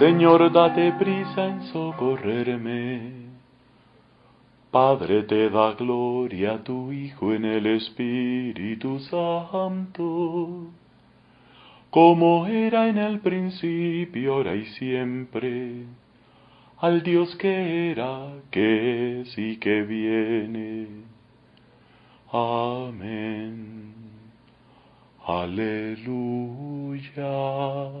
Señor, date prisa en socorrerme. Padre, te da gloria a tu Hijo en el Espíritu Santo, como era en el principio, ahora y siempre, al Dios que era, que es y que viene. Amén. Aleluya.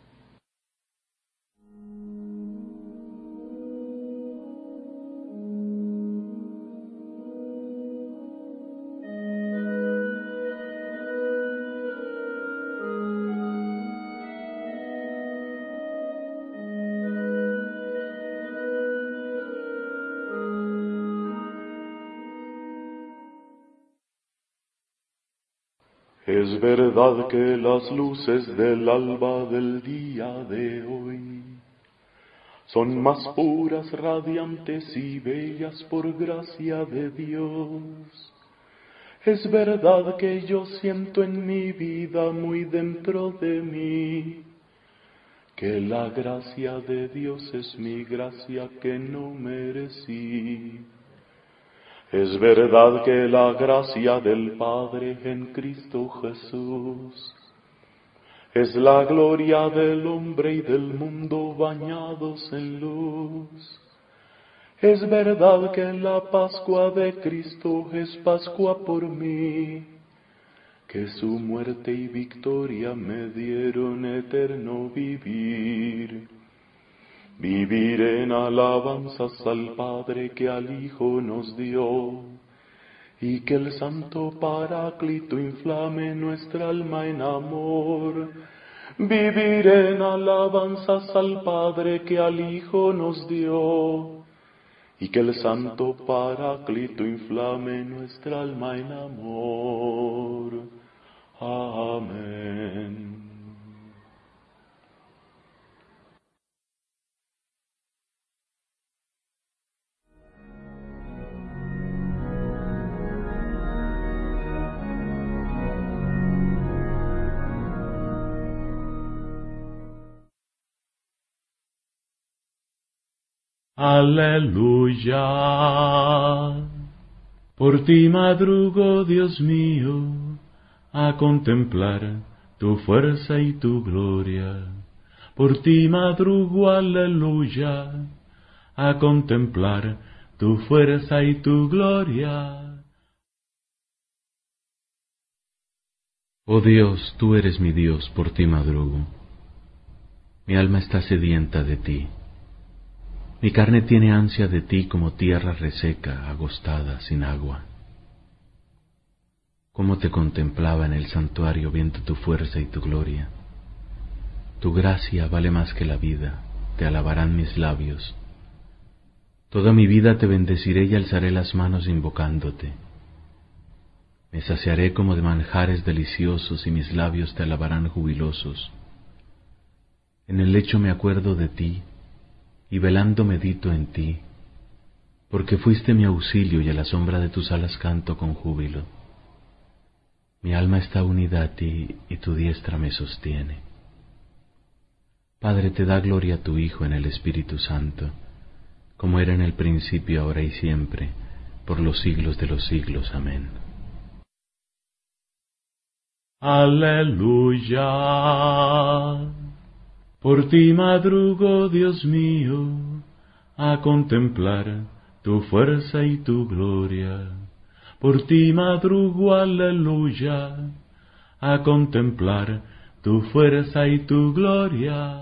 Es verdad que las luces del alba del día de hoy son más puras, radiantes y bellas por gracia de Dios. Es verdad que yo siento en mi vida muy dentro de mí que la gracia de Dios es mi gracia que no merecí. Es verdad que la gracia del Padre en Cristo Jesús es la gloria del hombre y del mundo bañados en luz. Es verdad que la Pascua de Cristo es Pascua por mí, que su muerte y victoria me dieron eterno vivir. Vivir en alabanzas al Padre que al Hijo nos dio, y que el Santo Paráclito inflame nuestra alma en amor. Vivir en alabanzas al Padre que al Hijo nos dio, y que el Santo Paráclito inflame nuestra alma en amor. Amén. Aleluya. Por ti madrugo, Dios mío, a contemplar tu fuerza y tu gloria. Por ti madrugo, aleluya, a contemplar tu fuerza y tu gloria. Oh Dios, tú eres mi Dios, por ti madrugo. Mi alma está sedienta de ti. Mi carne tiene ansia de ti como tierra reseca, agostada, sin agua. Cómo te contemplaba en el santuario viendo tu fuerza y tu gloria. Tu gracia vale más que la vida, te alabarán mis labios. Toda mi vida te bendeciré y alzaré las manos invocándote. Me saciaré como de manjares deliciosos y mis labios te alabarán jubilosos. En el lecho me acuerdo de ti, y velando medito en ti, porque fuiste mi auxilio y a la sombra de tus alas canto con júbilo. Mi alma está unida a ti y tu diestra me sostiene. Padre, te da gloria a tu Hijo en el Espíritu Santo, como era en el principio, ahora y siempre, por los siglos de los siglos. Amén. Aleluya. Por ti madrugo, Dios mío, a contemplar tu fuerza y tu gloria. Por ti madrugo, aleluya, a contemplar tu fuerza y tu gloria.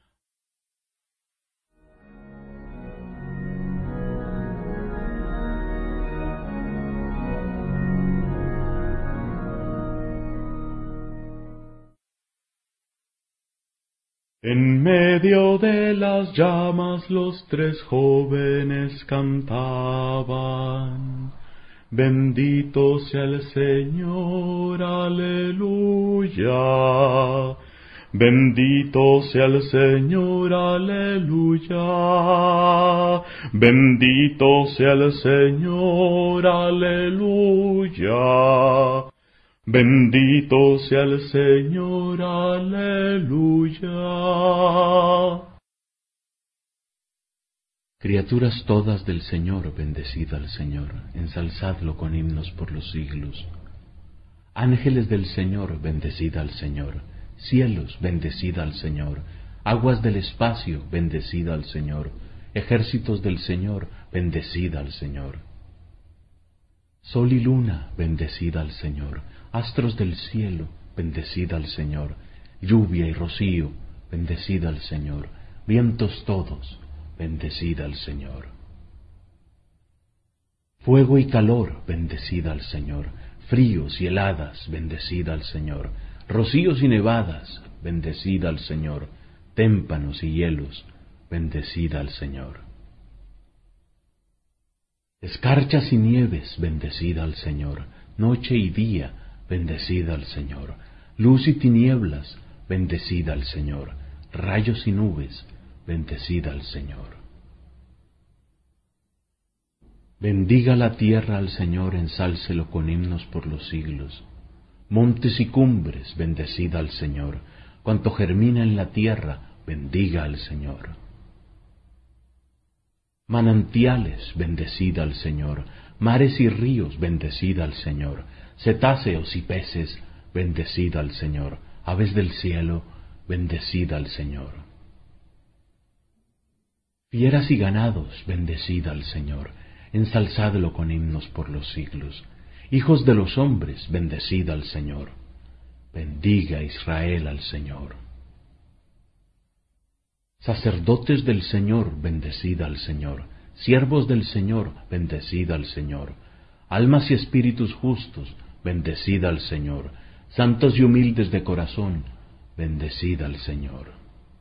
En medio de las llamas los tres jóvenes cantaban: bendito sea el Señor, aleluya. Bendito sea el Señor, aleluya. Bendito sea el Señor, aleluya. Bendito sea el Señor, aleluya. Criaturas todas del Señor, bendecid al Señor, ensalzadlo con himnos por los siglos. Ángeles del Señor, bendecid al Señor, cielos, bendecid al Señor, aguas del espacio, bendecid al Señor, ejércitos del Señor, bendecid al Señor. Sol y luna, bendecid al Señor, astros del cielo, bendecid al Señor, lluvia y rocío, bendecid al Señor, vientos todos, bendecid al Señor. Fuego y calor, bendecid al Señor, fríos y heladas, bendecid al Señor, rocíos y nevadas, bendecid al Señor, témpanos y hielos, bendecid al Señor. Escarchas y nieves, bendecid al Señor, noche y día, bendecid al Señor, luz y tinieblas, bendecid al Señor, rayos y nubes, bendecid al Señor. Bendiga la tierra al Señor, ensálcelo con himnos por los siglos. Montes y cumbres, bendecid al Señor, cuanto germina en la tierra, bendiga al Señor. Manantiales, bendecid al Señor, mares y ríos, bendecid al Señor, cetáceos y peces, bendecid al Señor, aves del cielo, bendecid al Señor. Fieras y ganados, bendecid al Señor, ensalzadlo con himnos por los siglos. Hijos de los hombres, bendecid al Señor. Bendiga Israel al Señor. Sacerdotes del Señor, bendecid al Señor. Siervos del Señor, bendecid al Señor. Almas y espíritus justos, bendecid al Señor. Santos y humildes de corazón, bendecid al Señor.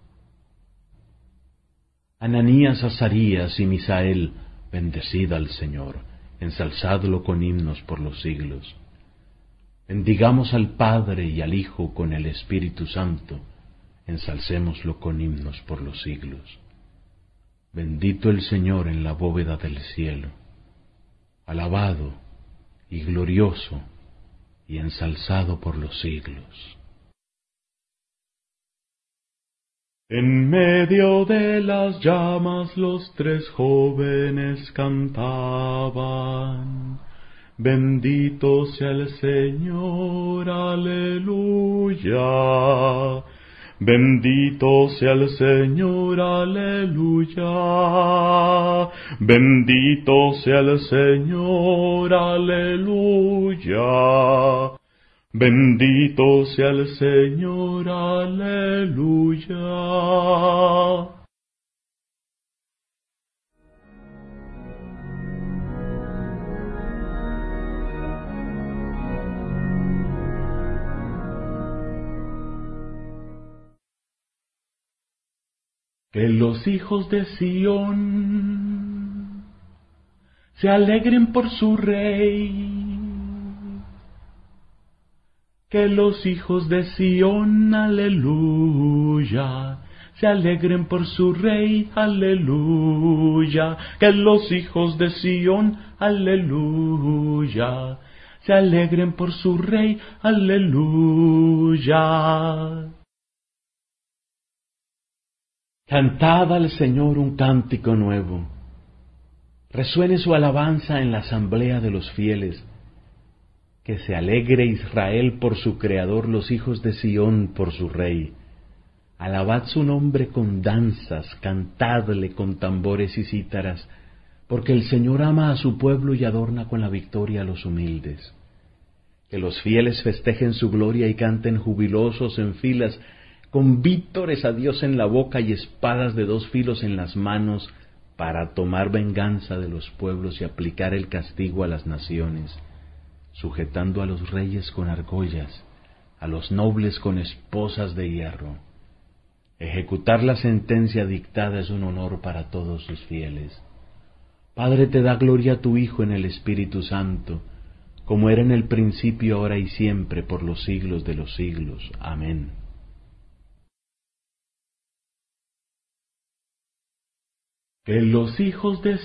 Ananías, Azarías y Misael, bendecid al Señor, ensalzadlo con himnos por los siglos. Bendigamos al Padre y al Hijo con el Espíritu Santo, ensalcémoslo con himnos por los siglos. Bendito el Señor en la bóveda del cielo, alabado y glorioso y ensalzado por los siglos. En medio de las llamas los tres jóvenes cantaban, bendito sea el Señor, aleluya. Bendito sea el Señor, aleluya. Bendito sea el Señor, aleluya. Bendito sea el Señor, aleluya. Que los hijos de Sión se alegren por su Rey. Que los hijos de Sión, aleluya, se alegren por su Rey, aleluya. Que los hijos de Sión, aleluya, se alegren por su Rey, aleluya. Cantad al Señor un cántico nuevo. Resuene su alabanza en la asamblea de los fieles. Que se alegre Israel por su Creador, los hijos de Sión por su Rey. Alabad su nombre con danzas, cantadle con tambores y cítaras, porque el Señor ama a su pueblo y adorna con la victoria a los humildes. Que los fieles festejen su gloria y canten jubilosos en filas, con vítores a Dios en la boca y espadas de dos filos en las manos, para tomar venganza de los pueblos y aplicar el castigo a las naciones, sujetando a los reyes con argollas, a los nobles con esposas de hierro. Ejecutar la sentencia dictada es un honor para todos sus fieles. Padre, te da gloria a tu Hijo en el Espíritu Santo, como era en el principio, ahora y siempre, por los siglos de los siglos. Amén. Que los hijos de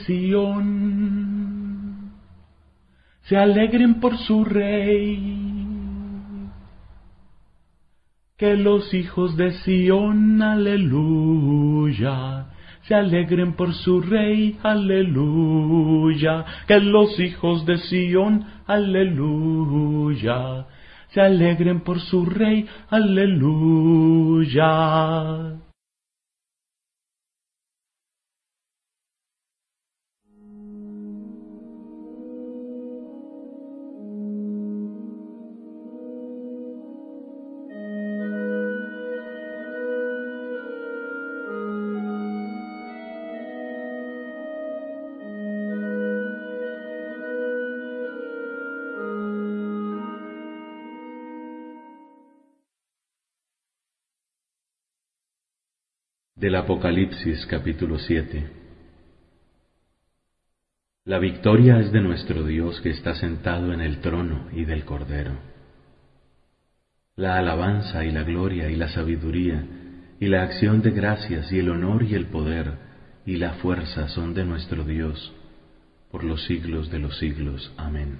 Sión se alegren por su Rey. Que los hijos de Sión, aleluya, se alegren por su rey, aleluya. Que los hijos de Sión, aleluya, se alegren por su rey, aleluya. Del Apocalipsis capítulo 7. La victoria es de nuestro Dios que está sentado en el trono y del Cordero. La alabanza y la gloria y la sabiduría y la acción de gracias y el honor y el poder y la fuerza son de nuestro Dios por los siglos de los siglos. Amén.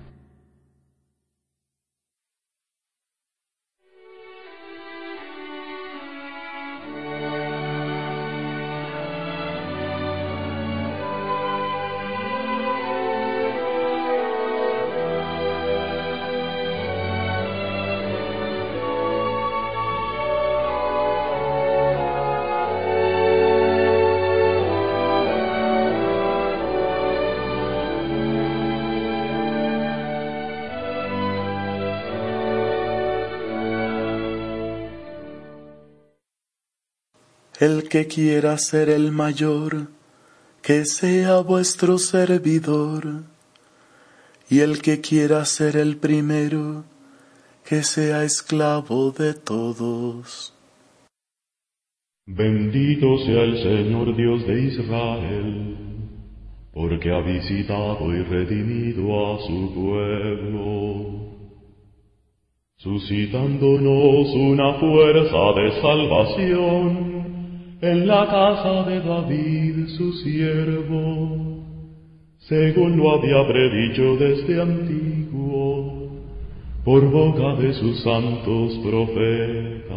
El que quiera ser el mayor, que sea vuestro servidor, y el que quiera ser el primero, que sea esclavo de todos. Bendito sea el Señor Dios de Israel, porque ha visitado y redimido a su pueblo, suscitándonos una fuerza de salvación en la casa de David su siervo, según lo había predicho desde antiguo, por boca de sus santos profetas.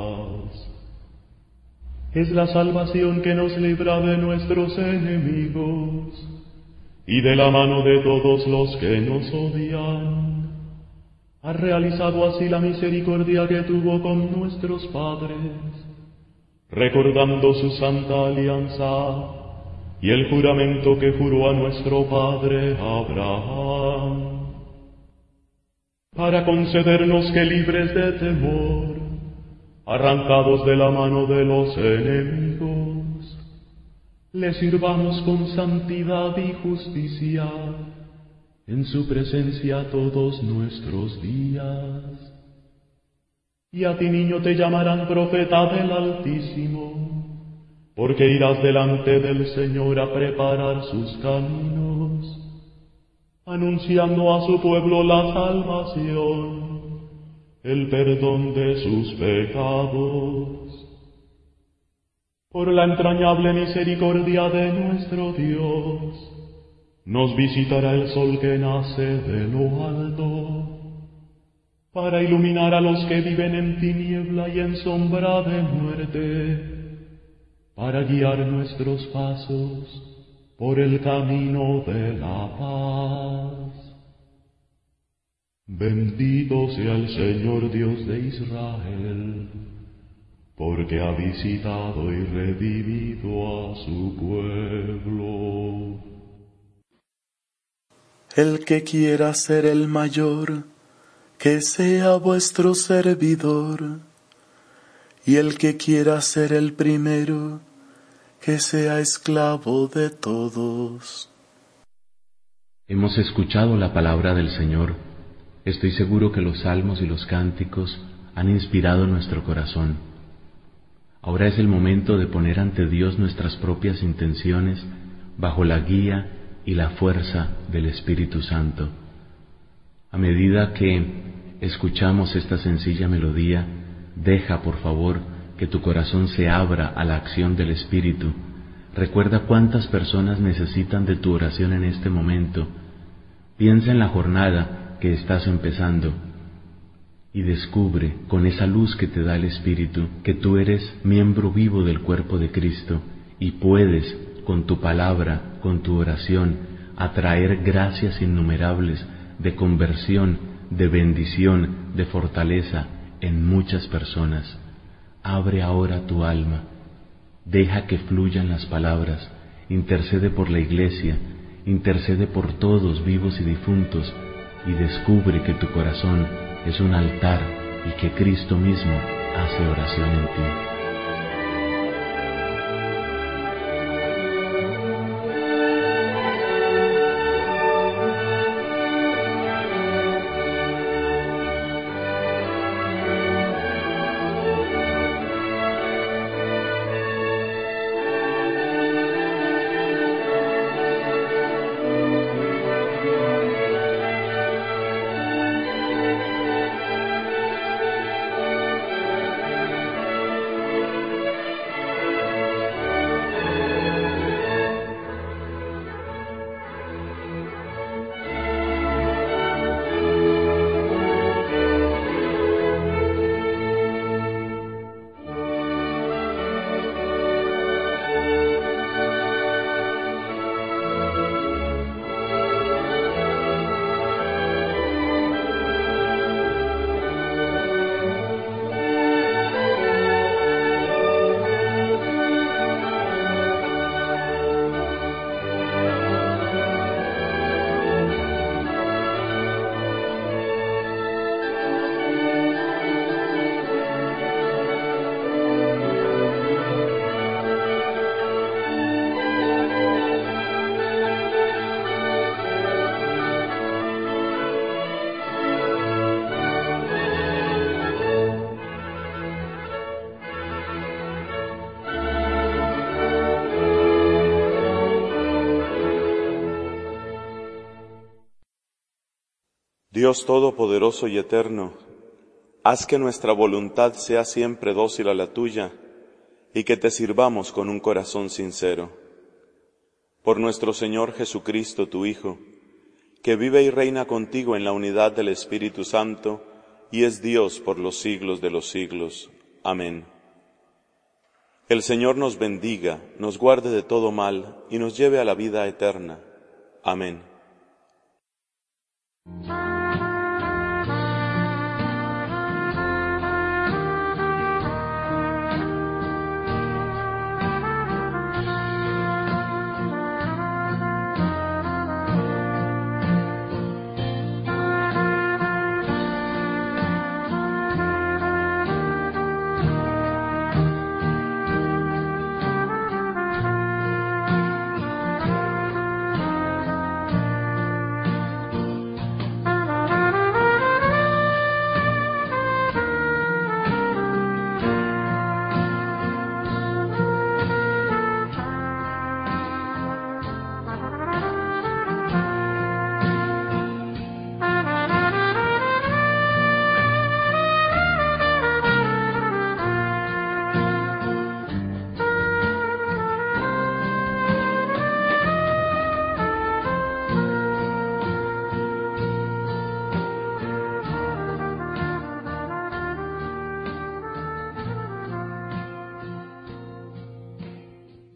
Es la salvación que nos libra de nuestros enemigos y de la mano de todos los que nos odian. Ha realizado así la misericordia que tuvo con nuestros padres, recordando su santa alianza y el juramento que juró a nuestro padre Abraham, para concedernos que libres de temor, arrancados de la mano de los enemigos, le sirvamos con santidad y justicia en su presencia todos nuestros días. Y a ti, niño, te llamarán profeta del Altísimo, porque irás delante del Señor a preparar sus caminos, anunciando a su pueblo la salvación, el perdón de sus pecados. Por la entrañable misericordia de nuestro Dios, nos visitará el sol que nace de lo alto, para iluminar a los que viven en tiniebla y en sombra de muerte, para guiar nuestros pasos por el camino de la paz. Bendito sea el Señor Dios de Israel, porque ha visitado y redimido a su pueblo. El que quiera ser el mayor, que sea vuestro servidor, y el que quiera ser el primero, que sea esclavo de todos. Hemos escuchado la palabra del Señor. Estoy seguro que los salmos y los cánticos han inspirado nuestro corazón. Ahora es el momento de poner ante Dios nuestras propias intenciones bajo la guía y la fuerza del Espíritu Santo. A medida que escuchamos esta sencilla melodía, deja, por favor, que tu corazón se abra a la acción del Espíritu. Recuerda cuántas personas necesitan de tu oración en este momento. Piensa en la jornada que estás empezando y descubre con esa luz que te da el Espíritu que tú eres miembro vivo del cuerpo de Cristo y puedes, con tu palabra, con tu oración, atraer gracias innumerables de conversión, de bendición, de fortaleza en muchas personas. Abre ahora tu alma, deja que fluyan las palabras, intercede por la Iglesia, intercede por todos vivos y difuntos, y descubre que tu corazón es un altar y que Cristo mismo hace oración en ti. Dios Todopoderoso y Eterno, haz que nuestra voluntad sea siempre dócil a la tuya y que te sirvamos con un corazón sincero. Por nuestro Señor Jesucristo, tu Hijo, que vive y reina contigo en la unidad del Espíritu Santo y es Dios por los siglos de los siglos. Amén. El Señor nos bendiga, nos guarde de todo mal y nos lleve a la vida eterna. Amén.